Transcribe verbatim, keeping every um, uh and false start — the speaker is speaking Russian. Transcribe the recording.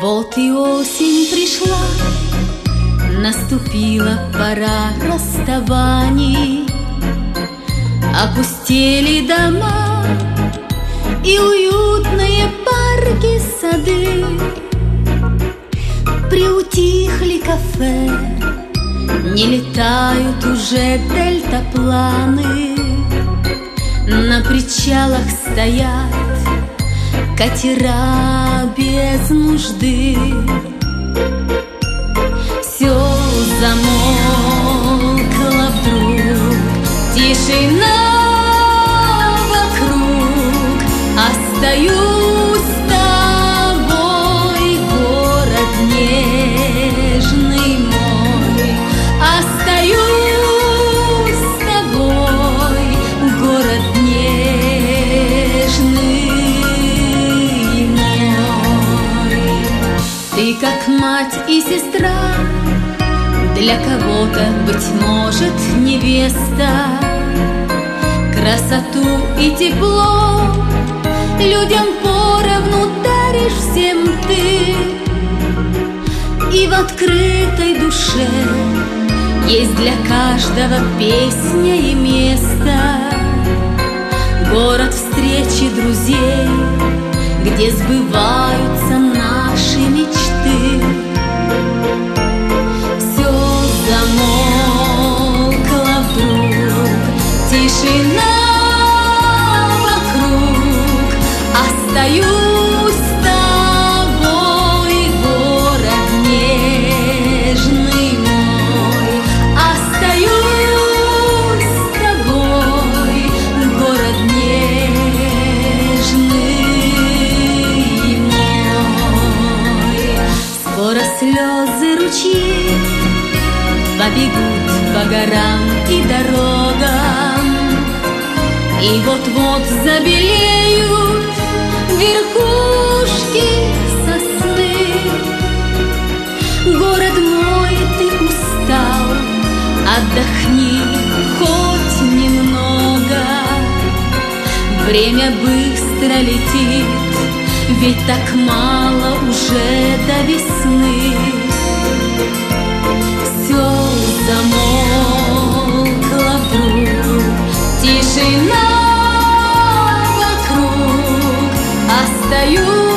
Вот и осень пришла, наступила пора расставаний. Опустели дома и уютные парки, сады. Приутихли кафе, не летают уже дельтапланы. На причалах стоят катера без нужды. Все замолкло вдруг, тишина вокруг. Остаюсь с тобой, город нежный мой. Остаюсь с тобой, город нежный мой. Ты как мать и сестра, для кого-то, быть может, невеста. Красоту и тепло людям поровну даришь всем ты. И в открытой душе есть для каждого песня и место. Город встречи друзей, где сбываются наши мечты. Все замолкло вдруг, тишина вокруг. Остаюсь с тобой, город нежный мой. Остаюсь с тобой, город нежный мой. Скоро слезы ручьи побегут по горам и дорогам, и вот-вот забелеют верхушки сосны. Город мой, ты устал, отдохни хоть немного. Время быстро летит, ведь так мало уже до весны. Все замолкло вдруг, тишина вокруг. Остаюсь